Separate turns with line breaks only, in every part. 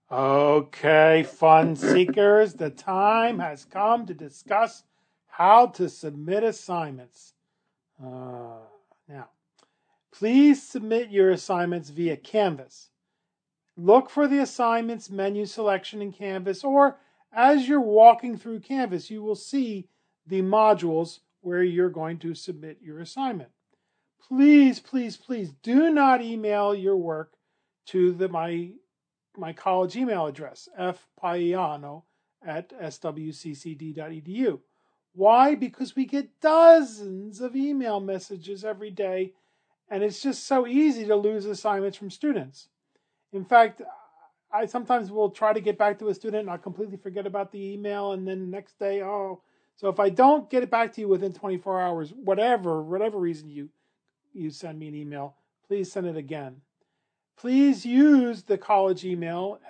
Okay, fun seekers, the time has come to discuss how to submit assignments. Now, please submit your assignments via Canvas. Look for the assignments menu selection in Canvas, or as you're walking through Canvas, you will see the modules where you're going to submit your assignment. Please, please, please do not email your work to my college email address, fpaiano@swccd.edu. Why? Because we get dozens of email messages every day, and it's just so easy to lose assignments from students. In fact, I sometimes will try to get back to a student and I'll completely forget about the email, and then the next day, oh. So if I don't get it back to you within 24 hours, whatever reason you send me an email, please send it again. Please use the college email,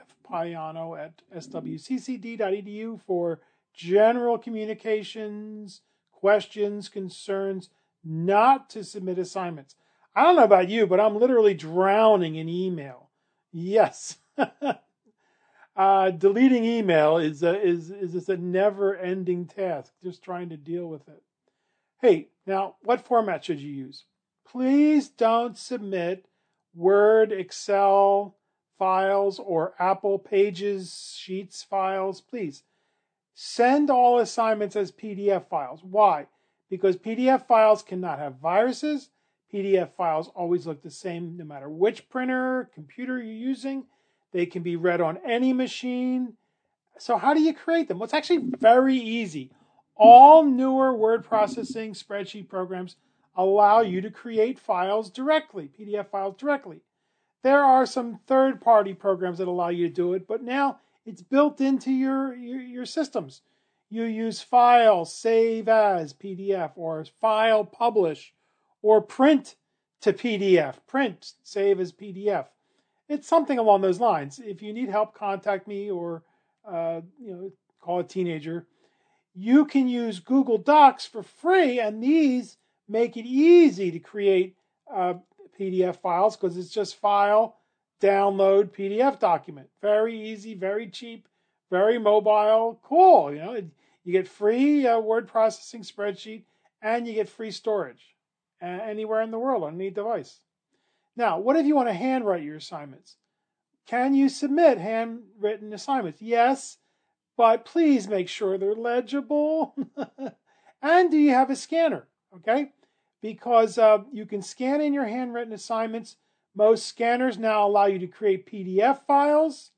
fpaiano@swccd.edu, for general communications, questions, concerns, not to submit assignments. I don't know about you, but I'm literally drowning in email. Yes. Deleting email is just a never-ending task, just trying to deal with it. Hey, now, what format should you use? Please don't submit Word, Excel files, or Apple Pages, Sheets files. Please send all assignments as PDF files. Why? Because PDF files cannot have viruses. PDF files always look the same no matter which printer, computer you're using. They can be read on any machine. So how do you create them? Well, it's actually very easy. All newer word processing spreadsheet programs allow you to create files directly, PDF files directly. There are some third-party programs that allow you to do it, but now it's built into your systems. You use File, Save as PDF, or File, Publish, or Print to PDF. Print, Save as PDF. It's something along those lines. If you need help, contact me, or call a teenager. You can use Google Docs for free, and these make it easy to create PDF files because it's just file, download, PDF document. Very easy, very cheap, very mobile. Cool. You get free word processing spreadsheet, and you get free storage anywhere in the world on any device. Now, what if you want to handwrite your assignments? Can you submit handwritten assignments? Yes, but please make sure they're legible. And do you have a scanner? Okay, because you can scan in your handwritten assignments. Most scanners now allow you to create PDF files.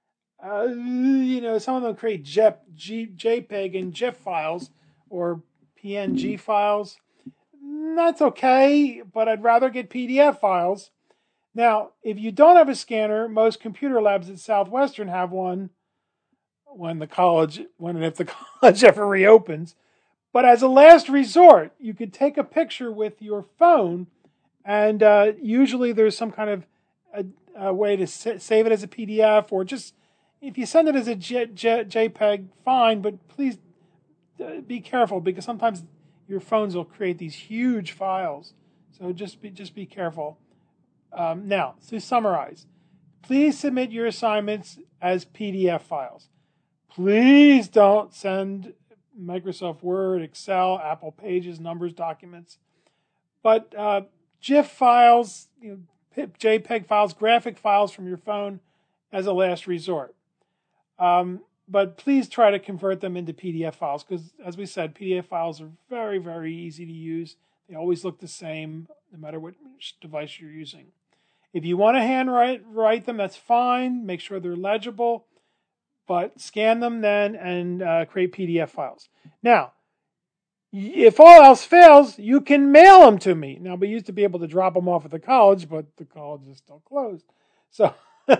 Some of them create JPEG and GIF files or PNG files. That's okay, but I'd rather get PDF files. Now, if you don't have a scanner, most computer labs at Southwestern have one when and if the college ever reopens. But as a last resort, you could take a picture with your phone, and usually there's some kind of a way to save it as a PDF, or just if you send it as a JPEG, fine, but please be careful because sometimes your phones will create these huge files. So just be careful. Now, to summarize, please submit your assignments as PDF files. Please don't send Microsoft Word, Excel, Apple Pages, Numbers documents. But GIF files, JPEG files, graphic files from your phone as a last resort. But please try to convert them into PDF files because, as we said, PDF files are very, very easy to use. They always look the same no matter what device you're using. If you want to handwrite them, that's fine. Make sure they're legible. But scan them then and create PDF files. Now, if all else fails, you can mail them to me. Now, we used to be able to drop them off at the college, but the college is still closed. So,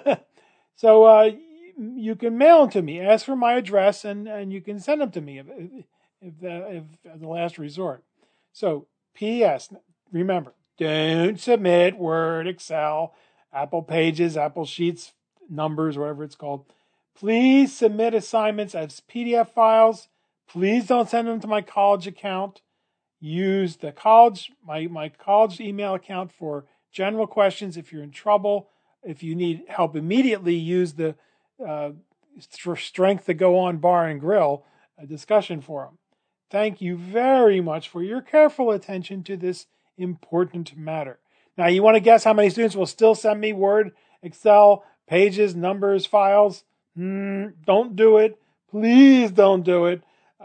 you can mail them to me. Ask for my address, and you can send them to me if as a last resort. So, P.S. Remember, don't submit Word, Excel, Apple Pages, Apple Sheets, Numbers, whatever it's called. Please submit assignments as PDF files. Please don't send them to my college account. Use the my college email account for general questions if you're in trouble. If you need help immediately, use the strength to go on bar and grill discussion forum. Thank you very much for your careful attention to this important matter. Now, you want to guess how many students will still send me Word, Excel, pages, numbers, files? Don't do it. Please don't do it.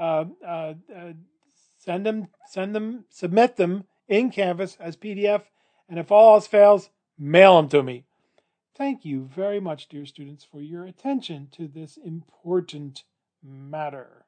Send them, submit them in Canvas as PDF, and if all else fails, mail them to me. Thank you very much, dear students, for your attention to this important matter.